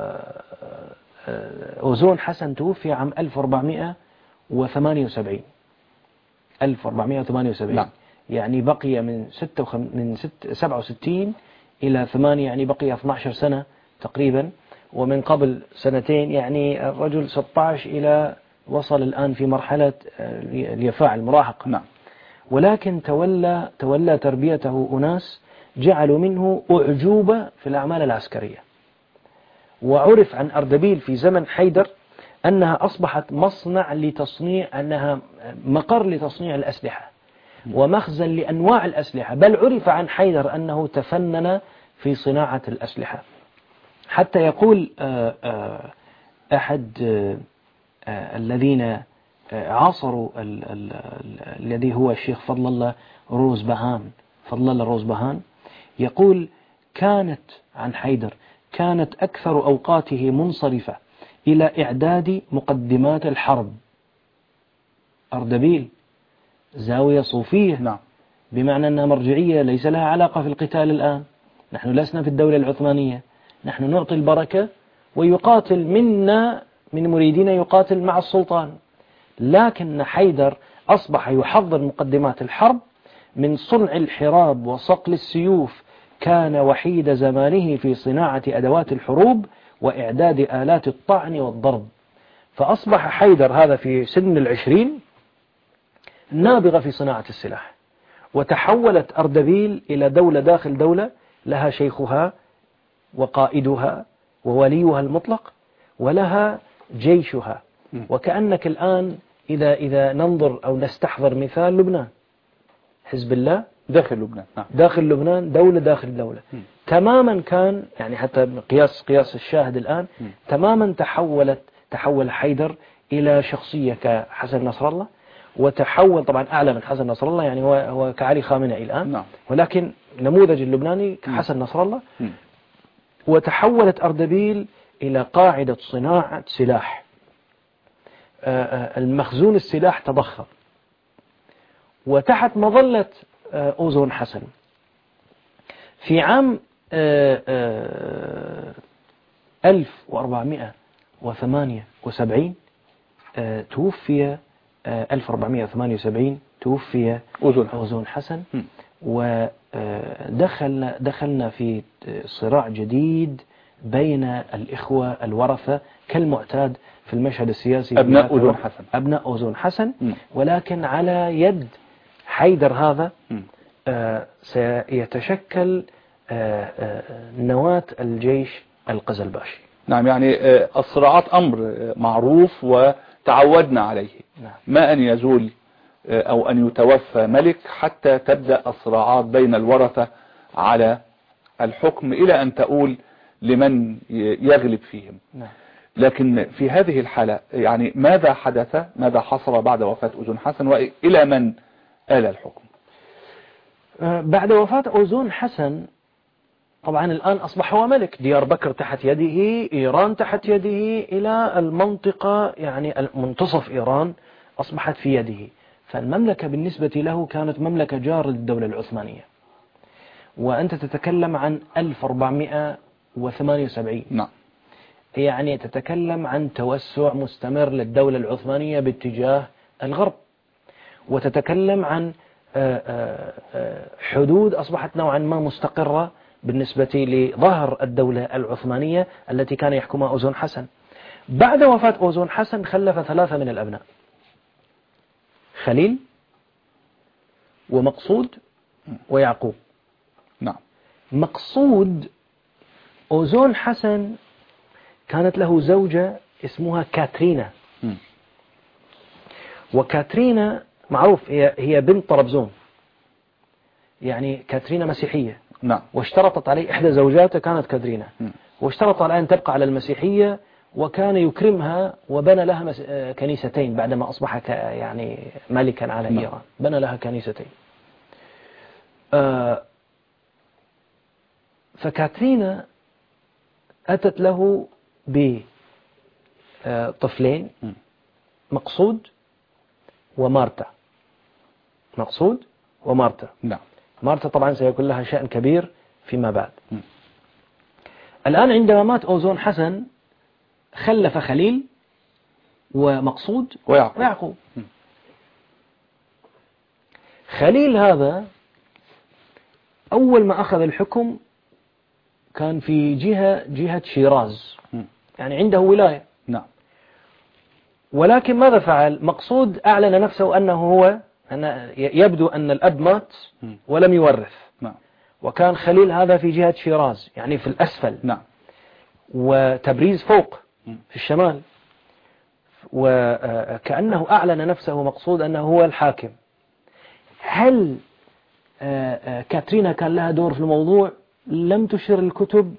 أوزون حسن توفي عام ألف وأربعمائة وثمانية وسبعين ألف وأربعمائة وثمانية وسبعين. نعم. يعني بقي من ستة وخم... من ست... سبعة وستين إلى ثمانية، يعني بقي اثنتي عشرة سنة تقريبا، ومن قبل سنتين يعني الرجل ستة عشر إلى وصل الآن في مرحلة اليفاع المراهقة. نعم. ولكن تولى تولى تربيته أناس جعلوا منه أعجوبة في الأعمال العسكرية. وعرف عن أردبيل في زمن حيدر أنها أصبحت مصنع لتصنيع، أنها مقر لتصنيع الأسلحة ومخزن لأنواع الأسلحة، بل عرف عن حيدر أنه تفنن في صناعة الأسلحة، حتى يقول أحد الذين عاصروا الذي هو الشيخ فضل الله روزبهان فضل الله روزبهان يقول: كانت عن حيدر كانت أكثر أوقاته منصرفة إلى إعداد مقدمات الحرب. أردبيل زاوية صوفية. نعم. بمعنى أنها مرجعية ليس لها علاقة في القتال الآن، نحن لسنا في الدولة العثمانية، نحن نعطي البركة ويقاتل منا من مريدين يقاتل مع السلطان. لكن حيدر أصبح يحضر مقدمات الحرب من صنع الحراب وصقل السيوف، كان وحيد زمانه في صناعة أدوات الحروب وإعداد آلات الطعن والضرب. فأصبح حيدر هذا في سن العشرين نابغة في صناعة السلاح، وتحولت أردبيل إلى دولة داخل دولة، لها شيخها وقائدها ووليها المطلق، ولها جيشها. وكأنك الآن إذا إذا ننظر أو نستحضر مثال لبنان، حزب الله داخل لبنان. نعم. داخل لبنان دولة داخل دولة. م. تماما كان يعني حتى قياس قياس الشاهد الآن م. تماما تحولت تحول حيدر إلى شخصية كحسن نصر الله، وتحول طبعا أعلى من حسن نصر الله، يعني هو هو كعلي خامنئي الآن. نعم. ولكن نموذج اللبناني كحسن نصر الله. م. وتحولت أردبيل إلى قاعدة صناعة سلاح، المخزون السلاح تضخم، وتحت مظلة أوزون حسن في عام ألف وأربعمائة وثمانية وسبعين توفي ألف وأربعمائة وثمانية وسبعين توفي أوزون حسن، ودخلنا دخلنا في صراع جديد بين الإخوة الورثة كالمعتاد في المشهد السياسي، أبناء أوزون حسن أبناء أوزون حسن م. ولكن على يد حيدر هذا آه سيتشكل آه آه نواة الجيش القزلباشي. نعم. يعني آه الصراعات أمر معروف وتعودنا عليه. نعم. ما أن يزول آه أو أن يتوفى ملك حتى تبدأ الصراعات بين الورثة على الحكم إلى أن تؤول لمن يغلب فيهم. نعم. لكن في هذه الحالة يعني ماذا حدث، ماذا حصل بعد وفاة أذن حسن وإلى من آل الحكم؟ بعد وفاة أذن حسن طبعا الآن أصبح هو ملك، ديار بكر تحت يده، إيران تحت يده، إلى المنطقة يعني منتصف إيران أصبحت في يده. فالمملكة بالنسبة له كانت مملكة جار للدولة العثمانية، وأنت تتكلم عن ألف وأربعمائة وثمانية وسبعين. نعم. يعني تتكلم عن توسع مستمر للدولة العثمانية باتجاه الغرب، وتتكلم عن حدود أصبحت نوعا ما مستقرة بالنسبة لظهر الدولة العثمانية التي كان يحكمها أذن حسن. بعد وفاة أذن حسن خلف ثلاثة من الأبناء: خليل ومقصود ويعقوب. نعم. مقصود أذن حسن كانت له زوجة اسمها كاترينا، م. وكاترينا معروف هي هي بنت طرابزون، يعني كاترينا مسيحية. نعم. واشترطت عليه إحدى زوجاته كانت كاترينا، م. واشترط على أن تبقى على المسيحية، وكان يكرمها وبنى لها مس... كنيستين بعدما أصبح ك... يعني ملكا على نعم. إيران، بنى لها كنيستين. آه فكاترينا أتت له بطفلين: مقصود ومارتا. مقصود ومارتا. نعم. مارتا طبعا سيكون لها شأن كبير فيما بعد. م. الآن عندما مات أذن حسن خلف خليل ومقصود ويعقوب, ويعقوب. خليل هذا أول ما أخذ الحكم كان في جهة جهة شيراز، م. يعني عنده ولاية. نعم. ولكن ماذا فعل؟ مقصود أعلن نفسه أنه هو أن يبدو أن الأب مات ولم يورث. نعم. وكان خليل هذا في جهة شيراز يعني في الأسفل. نعم. وتبريز فوق في الشمال، وكأنه أعلن نفسه مقصود أنه هو الحاكم. هل كاترينا كان لها دور في الموضوع؟ لم تشر الكتب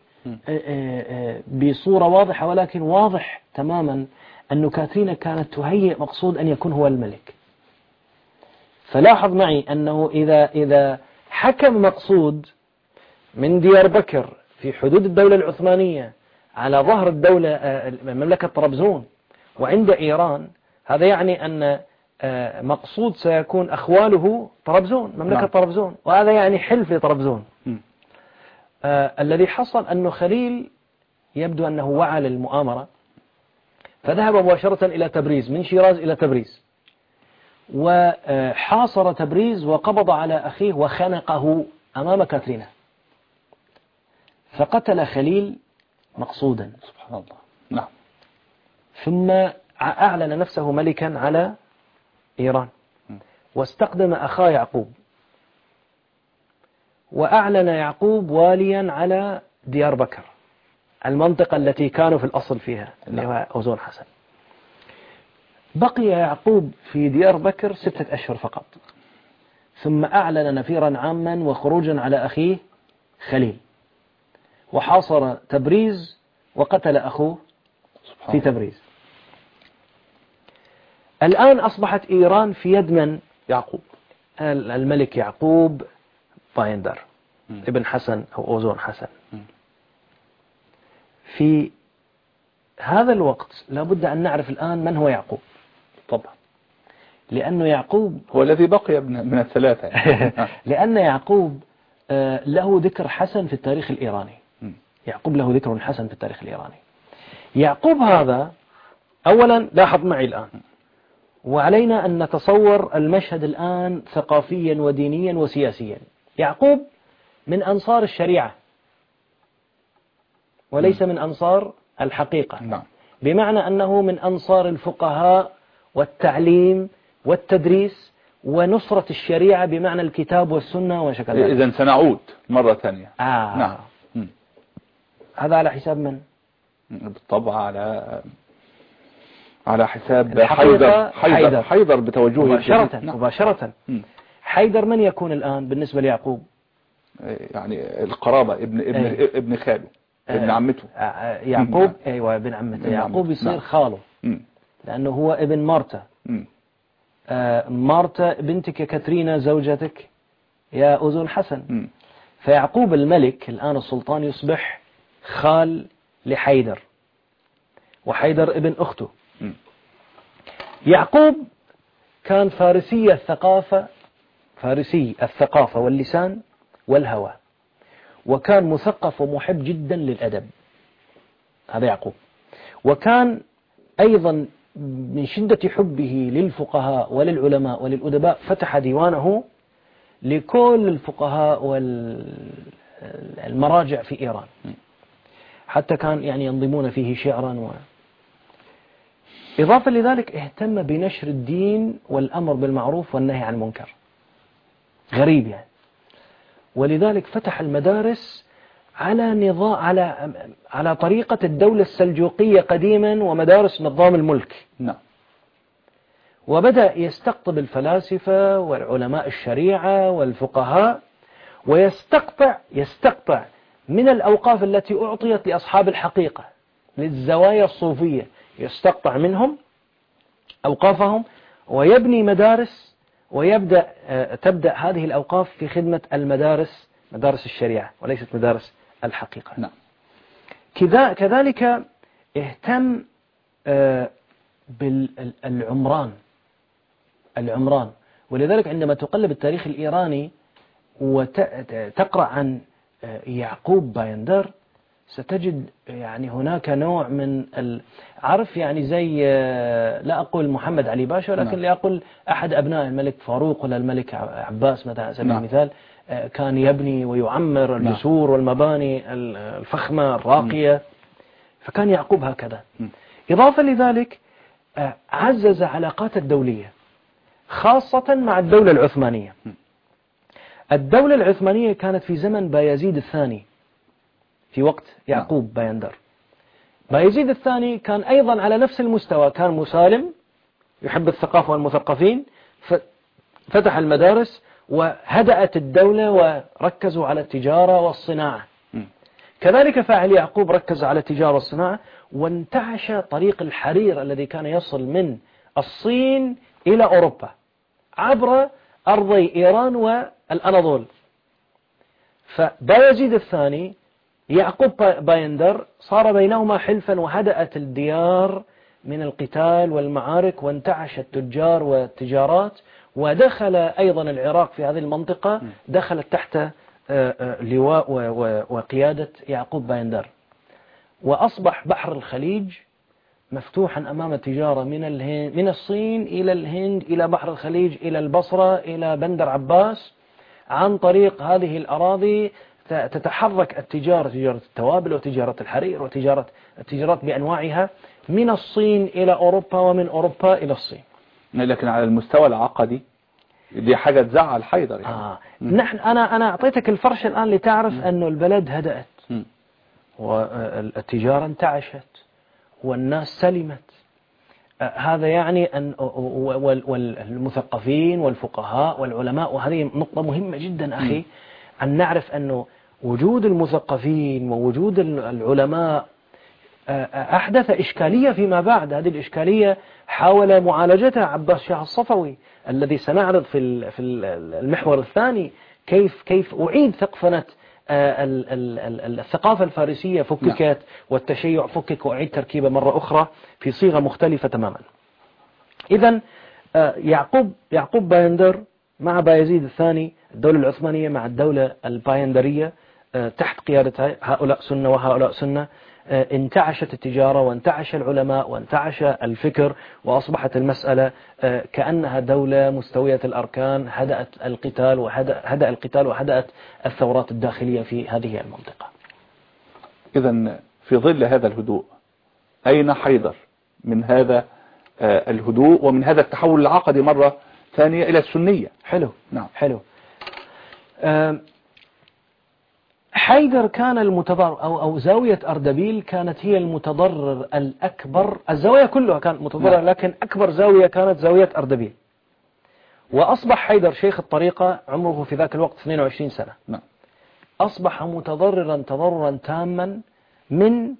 بصورة واضحة، ولكن واضح تماما أن كاترينا كانت تهيئ مقصود أن يكون هو الملك. فلاحظ معي أنه إذا إذا حكم مقصود من ديار بكر في حدود الدولة العثمانية على ظهر الدولة مملكة طرابزون وعند إيران، هذا يعني أن مقصود سيكون أخواله طرابزون، مملكة نعم. طرابزون، وهذا يعني حلف لطرابزون. آه الذي حصل أنه خليل يبدو أنه وعى للمؤامرة، فذهب مباشرة إلى تبريز، من شيراز إلى تبريز، وحاصر تبريز وقبض على أخيه وخنقه أمام كاترينا، فقتل خليل مقصودا. سبحان الله. نعم. ثم أعلن نفسه ملكا على إيران، واستقدم أخاه يعقوب، وأعلن يعقوب واليا على ديار بكر، المنطقة التي كانوا في الأصل فيها اللي هو أذن حسن. بقي يعقوب في ديار بكر ستة أشهر فقط، ثم أعلن نفيرا عاما وخروجا على أخيه خليل، وحاصر تبريز وقتل أخوه في تبريز. الآن أصبحت إيران في يد من؟ يعقوب، الملك يعقوب بايندر ابن حسن أو أذن حسن. في هذا الوقت لابد أن نعرف الآن من هو يعقوب. طبعا، لأنه يعقوب هو الذي بقي من الثلاثة يعني. لأن يعقوب له ذكر حسن في التاريخ الإيراني. يعقوب له ذكر حسن في التاريخ الإيراني. يعقوب هذا أولا لاحظ معي الآن، وعلينا أن نتصور المشهد الآن ثقافيا ودينيا وسياسيا. يعقوب من أنصار الشريعة وليس من أنصار الحقيقة. نعم. بمعنى أنه من أنصار الفقهاء والتعليم والتدريس ونصرة الشريعة بمعنى الكتاب والسنة وشكل ذلك. إذن سنعود مرة ثانية. آه. نعم. م. هذا على حساب من؟ بالطبع على على حساب حيدر. حيدر حيدر بتوجهه مباشرة. نعم. مباشرة. م. حيدر من يكون الآن بالنسبة ليعقوب؟ يعني القرابة، ابن ابن ايه. ابن خاله. ابن عمته يعقوب ايوه ابن عمته يعقوب يصير نعم. خاله م. لانه هو ابن مارتا م. آه مارتا بنتك كاترينا زوجتك يا أذن حسن م. فيعقوب الملك الآن السلطان يصبح خال لحيدر وحيدر ابن أخته م. يعقوب كان فارسي الثقافة فارسي الثقافة واللسان والهوى وكان مثقف ومحب جدا للأدب هذا يعقوب وكان أيضا من شدة حبه للفقهاء وللعلماء وللأدباء فتح ديوانه لكل الفقهاء والمراجع في إيران حتى كان يعني ينظمون فيه شعرا و... إضافة لذلك اهتم بنشر الدين والأمر بالمعروف والنهي عن المنكر غريب يعني ولذلك فتح المدارس على نظام على على طريقة الدولة السلجوقية قديما ومدارس نظام الملك نعم وبدأ يستقطب الفلاسفة والعلماء الشريعة والفقهاء ويستقطع يستقطع من الأوقاف التي أعطيت لأصحاب الحقيقة للزوايا الصوفية يستقطع منهم أوقافهم ويبني مدارس ويبدأ تبدأ هذه الأوقاف في خدمة المدارس مدارس الشريعة وليست مدارس الحقيقة نعم. كذا كذلك اهتم بالعمران العمران ولذلك عندما تقلب التاريخ الإيراني وتقرأ عن يعقوب بايندر ستجد يعني هناك نوع من عرف يعني زي لا أقول محمد علي باشا ولكن لا أقول أحد أبناء الملك فاروق ولا الملك عباس مثلا على سبيل المثال كان يبني ويعمر الجسور والمباني الفخمة الراقية فكان يعقوب هكذا. إضافة لذلك عزز علاقات الدولية خاصة مع الدولة العثمانية. الدولة العثمانية كانت في زمن بايزيد الثاني في وقت يعقوب بايندر. بايزيد الثاني كان أيضا على نفس المستوى كان مسالم يحب الثقافة والمثقفين فتح المدارس وهدأت الدولة وركزوا على التجارة والصناعة. كذلك فاعل يعقوب ركز على التجارة والصناعة وانتعش طريق الحرير الذي كان يصل من الصين إلى أوروبا عبر أرضي إيران والأناضول. فبايزيد الثاني يعقوب بايندر صار بينهما حلفا وهدأت الديار من القتال والمعارك وانتعش التجار والتجارات ودخل أيضا العراق في هذه المنطقة دخلت تحت لواء وقيادة يعقوب بايندر وأصبح بحر الخليج مفتوحا أمام التجارة من الهند من الصين إلى الهند إلى بحر الخليج إلى البصرة إلى بندر عباس. عن طريق هذه الأراضي تتحرك التجارة تجارة التوابل وتجارة الحرير وتجارة التجارات بأنواعها من الصين إلى أوروبا ومن أوروبا إلى الصين. لكن على المستوى العقدي دي حاجة تزعل حيدر يعني. آه. نحن أنا أنا أعطيتك الفرش الآن لتعرف أنه البلد هدأت م. والتجارة انتعشت والناس سلمت. آه هذا يعني أن والمثقفين والفقهاء والعلماء وهذه نقطة مهمة جدا أخي م. أن نعرف أنه وجود المثقفين ووجود العلماء أحدث إشكالية فيما بعد. هذه الإشكالية حاول معالجتها عباس شاه الصفوي الذي سنعرض في في المحور الثاني كيف كيف أعيد ثقفنة الثقافة الفارسية فككت والتشيع فكك وأعيد تركيبه مرة أخرى في صيغة مختلفة تماما. إذن يعقوب يعقوب بايندر مع بايزيد الثاني الدولة العثمانية مع الدولة البايندرية تحت قيادة هؤلاء سنة وهؤلاء سنة انتعشت التجارة وانتعش العلماء وانتعش الفكر وأصبحت المسألة كأنها دولة مستوية الأركان هدأت القتال وهدأ القتال وهدأت الثورات الداخلية في هذه المنطقة. إذن في ظل هذا الهدوء أين حيدر من هذا الهدوء ومن هذا التحول العقدي مرة ثانية إلى السنية؟ حلو نعم حلو. حيدر كان المتضرر أو أو زاوية أردبيل كانت هي المتضرر الأكبر. الزوايا كلها كانت متضررة لكن أكبر زاوية كانت زاوية أردبيل. وأصبح حيدر شيخ الطريقة عمره في ذاك الوقت اثنين وعشرين سنة. نعم. أصبح متضررا تضررا تاما من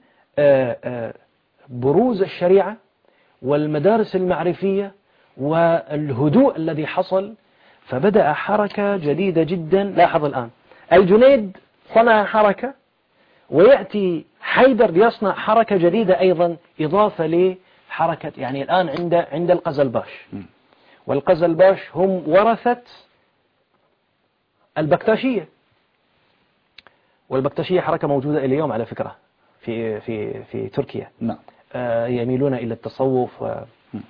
بروز الشريعة والمدارس المعرفية والهدوء الذي حصل، فبدأ حركة جديدة جدا. لاحظ الآن الجنيد صنع حركة، ويأتي حيدر يصنع حركة جديدة أيضا إضافة لحركة. يعني الآن عند عند القزلباش، والقزلباش هم ورثة البكتاشية، والبكتاشية حركة موجودة إلى اليوم على فكرة في في في تركيا. نعم. آه يميلون إلى التصوف. آه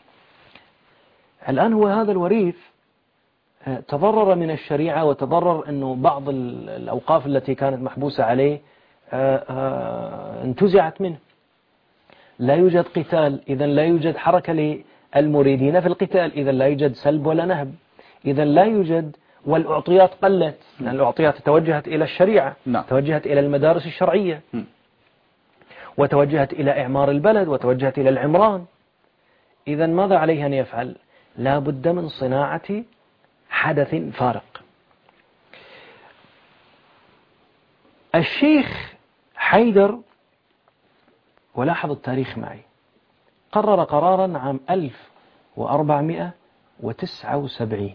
الآن هو هذا الوريث آه تضرر من الشريعة، وتضرر أنه بعض الأوقاف التي كانت محبوسة عليه آه آه انتزعت منه. لا يوجد قتال، إذا لا يوجد حركة للمريدين في القتال، إذا لا يوجد سلب ولا نهب، إذا لا يوجد. والأعطيات قلت، لأن الأعطيات توجهت إلى الشريعة. نعم. توجهت إلى المدارس الشرعية، م. وتوجهت إلى إعمار البلد، وتوجهت إلى العمران. إذا ماذا عليه أن يفعل؟ لا بد من صناعة حدث فارق. الشيخ حيدر، ولاحظ التاريخ معي، قرر قرارا عام ألف وأربعمائة وتسعة وسبعين.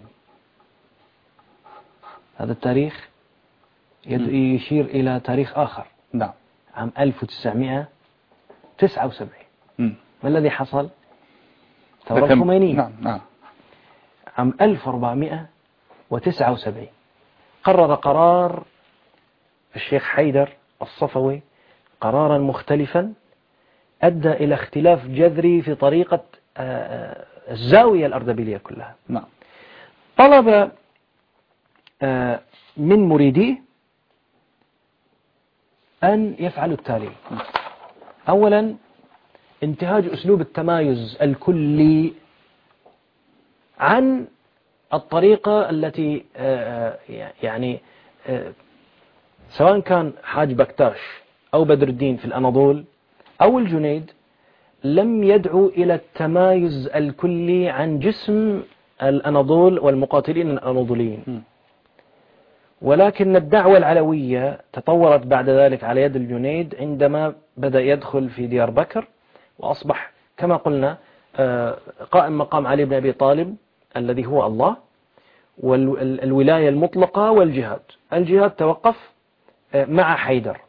هذا التاريخ يشير إلى تاريخ آخر. نعم. عام ألف وتسعمائة وتسعة وسبعين. م. ما الذي حصل؟ ثورة الخمينية. نعم نعم. عام ألف وأربعمائة وتسعة وسبعين قرر قرار الشيخ حيدر الصفوي قرارا مختلفا أدى إلى اختلاف جذري في طريقة الزاوية الأردبيلية كلها. نعم. طلب من مريديه أن يفعلوا التالي. أولا، انتهاج أسلوب التمايز الكلي عن الطريقة التي يعني سواء كان حاج بكتاش أو بدر الدين في الأناضول أو الجنيد، لم يدعو إلى التمايز الكلي عن جسم الأناضول والمقاتلين الأناضوليين، ولكن الدعوة العلوية تطورت بعد ذلك على يد الجنيد عندما بدأ يدخل في ديار بكر، وأصبح كما قلنا قائم مقام علي بن أبي طالب الذي هو الله، والولاية المطلقة والجهاد. الجهاد توقف مع حيدر،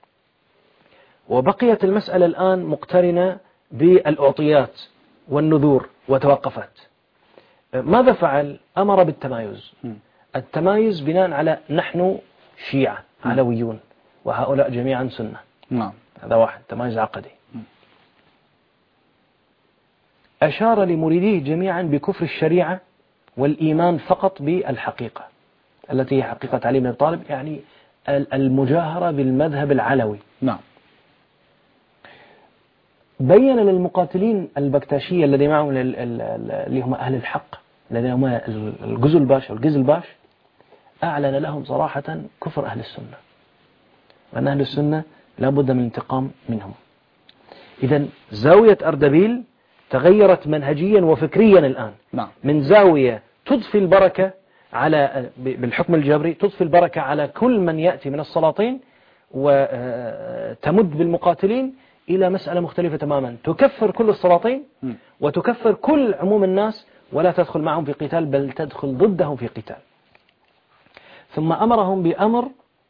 وبقيت المسألة الآن مقترنة بالأعطيات والنذور وتوقفت. ماذا فعل؟ أمر بالتمايز. التمايز بناء على نحن شيعة علويون وهؤلاء جميعا سنة. نعم. هذا واحد، تمايز عقدي. أشار لمريديه جميعا بكفر الشريعة والإيمان فقط بالحقيقة التي هي حقيقة علي بن أبي طالب، يعني المجاهرة بالمذهب العلوي. نعم. بين للمقاتلين البكتاشية الذي معهم اللي هم أهل الحق الذين هم الجزل باش والجزل باش، أعلن لهم صراحة كفر أهل السنة، وأن أهل السنة لا بد من الانتقام منهم. إذن زاوية أردبيل تغيرت منهجيا وفكريا الآن. نعم. من زاوية تضفي البركة على بالحكم الجبري، تضفي البركة على كل من يأتي من السلاطين وتمد بالمقاتلين، إلى مسألة مختلفة تماما، تكفر كل السلاطين وتكفر كل عموم الناس، ولا تدخل معهم في قتال، بل تدخل ضدهم في قتال. ثم أمرهم بأمر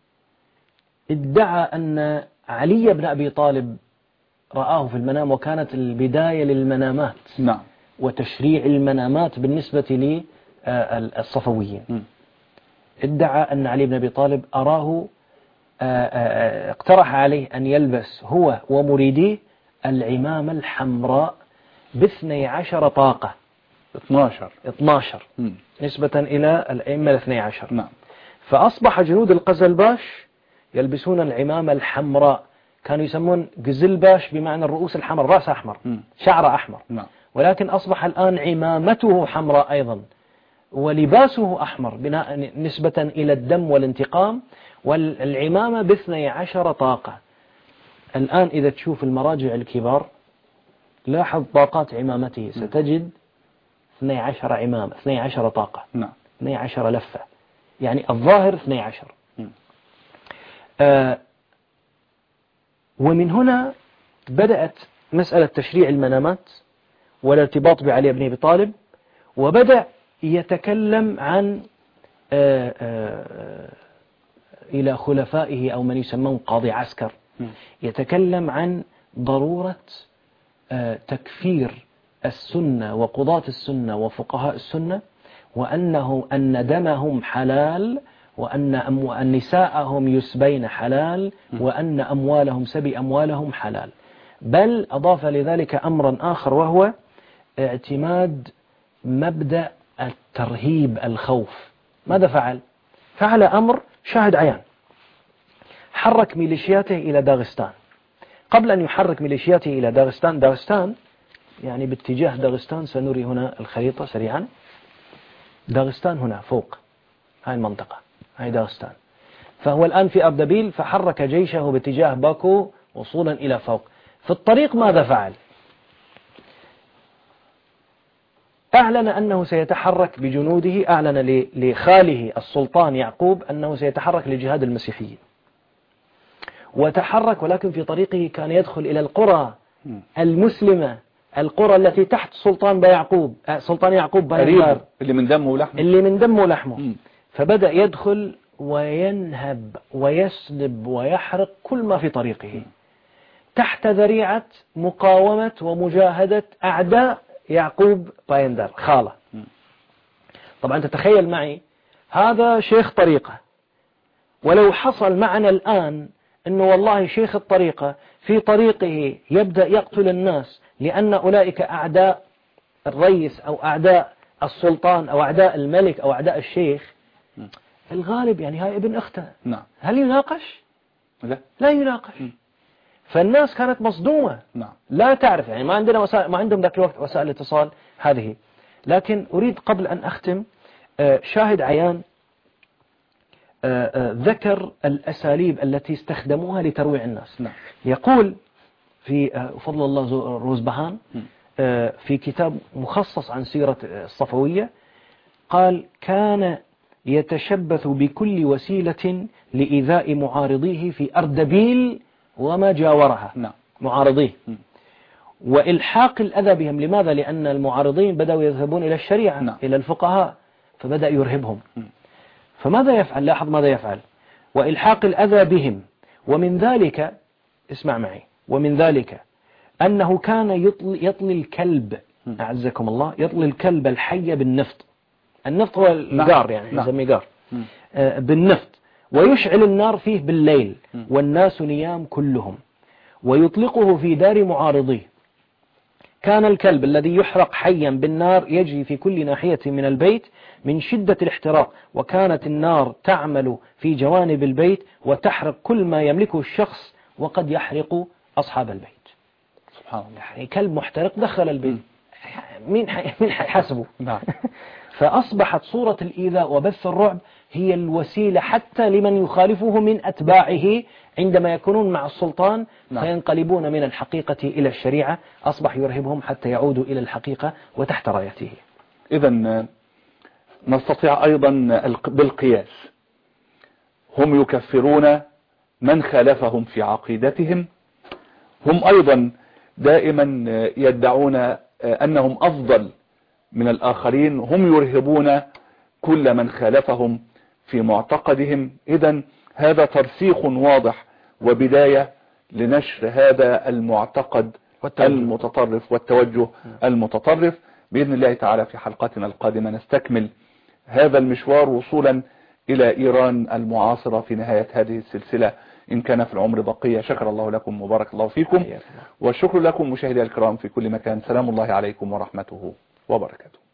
ادعى أن علي بن أبي طالب رآه في المنام، وكانت البداية للمنامات. نعم. وتشريع المنامات بالنسبة للصفويين. ادعى أن علي بن أبي طالب أراه، اقترح عليه أن يلبس هو ومريديه العمامة الحمراء باثني عشر طاقة. اثناشر اثناشر نسبة إلى الأئمة الاثني عشر. نعم. فأصبح جنود القزلباش يلبسون العمامة الحمراء، كانوا يسمون قزلباش بمعنى الرؤوس الحمر، رأس أحمر، شعر أحمر. نعم. ولكن أصبح الآن عمامته حمراء أيضا، ولباسه أحمر بناء نسبة إلى الدم والانتقام، والعمامة باثني عشر طاقة. الآن إذا تشوف المراجع الكبار لاحظ طاقات عمامته، ستجد اثني عشر عمامة، اثني عشر طاقة. نعم. اثني عشر لفة، يعني الظاهر اثني عشر. آه ومن هنا بدأت مسألة تشريع المنامات والارتباط بعلي بن أبي طالب، وبدأ يتكلم عن آآ آآ إلى خلفائه أو من يسمون قاضي عسكر، يتكلم عن ضرورة تكفير السنة وقضاة السنة وفقهاء السنة، وأنه أن دمهم حلال، وأن نساءهم يسبين حلال، وأن أموالهم سبي أموالهم حلال. بل أضاف لذلك أمرا آخر، وهو اعتماد مبدأ الترهيب الخوف. ماذا فعل؟ فعل أمر شاهد عيان، حرك ميليشياته إلى داغستان. قبل أن يحرك ميليشياته إلى داغستان، داغستان يعني باتجاه داغستان، سنري هنا الخريطة سريعا. داغستان هنا فوق، هاي المنطقة، هاي داغستان. فهو الآن في أردبيل، فحرك جيشه باتجاه باكو وصولا إلى فوق. في الطريق ماذا فعل؟ أعلن أنه سيتحرك بجنوده، أعلن لخاله السلطان يعقوب أنه سيتحرك لجهاد المسيحيين، وتحرك، ولكن في طريقه كان يدخل إلى القرى المسلمة، القرى التي تحت سلطان بيعقوب، سلطان يعقوب بايندار، اللي من دمه ولحمه اللي من دمه ولحمه. فبدأ يدخل وينهب ويسلب ويحرق كل ما في طريقه، تحت ذريعة مقاومة ومجاهدة أعداء يعقوب بايندار خاله. طبعا تتخيل معي، هذا شيخ طريقة، ولو حصل معنا الآن أنه والله شيخ الطريقة في طريقه يبدأ يقتل الناس لأن أولئك أعداء الرئيس أو أعداء السلطان أو أعداء الملك أو أعداء الشيخ، الغالب يعني هاي ابن أخته، نعم. هل يناقش؟ لا لا يناقش. م. فالناس كانت مصدومة، نعم. لا تعرف، يعني ما عندنا وسائل، ما عندهم ذاك الوقت وسائل الاتصال هذه. لكن أريد قبل أن أختم شاهد عيان ذكر الأساليب التي استخدموها لترويع الناس. نعم. يقول في فضل الله روزبهان في كتاب مخصص عن سيرة الصفوية، قال: كان يتشبث بكل وسيلة لإيذاء معارضيه في أردبيل وما جاورها. نعم. معارضيه م. وإلحاق الأذى بهم. لماذا؟ لأن المعارضين بدأوا يذهبون إلى الشريعة، نعم. إلى الفقهاء، فبدأ يرهبهم. م. فماذا يفعل؟ لاحظ ماذا يفعل: وإلحاق الأذى بهم. ومن ذلك، اسمع معي، ومن ذلك أنه كان يطلي, يطلي الكلب، م. أعزكم الله، يطلي الكلب الحي بالنفط. النفط هو الجار، يعني نسميه جار، آه بالنفط، ويشعل النار فيه بالليل والناس نيام كلهم، ويطلقه في دار معارضيه. كان الكلب الذي يحرق حيا بالنار يجري في كل ناحية من البيت من شدة الاحتراق، وكانت النار تعمل في جوانب البيت وتحرق كل ما يملكه الشخص، وقد يحرق أصحاب البيت. سبحان الله. يعني كلب محترق دخل البيت، مين مين حيحاسبه؟ نعم. فأصبحت صورة الإيذاء وبث الرعب هي الوسيلة حتى لمن يخالفه من أتباعه عندما يكونون مع السلطان، نعم. فينقلبون من الحقيقة إلى الشريعة، أصبح يرهبهم حتى يعودوا إلى الحقيقة وتحت رايته. إذن نستطيع أيضا بالقياس، هم يكفرون من خالفهم في عقيدتهم، هم أيضا دائما يدعون أنهم أفضل من الآخرين، هم يرهبون كل من خالفهم في معتقدهم. إذن هذا ترسيخ واضح وبداية لنشر هذا المعتقد المتطرف والتوجه المتطرف. بإذن الله تعالى في حلقتنا القادمة نستكمل هذا المشوار وصولا إلى إيران المعاصرة في نهاية هذه السلسلة إن كان في العمر بقية. شكر الله لكم وبارك الله فيكم، والشكر لكم مشاهدي الكرام في كل مكان. سلام الله عليكم ورحمته وبركاته.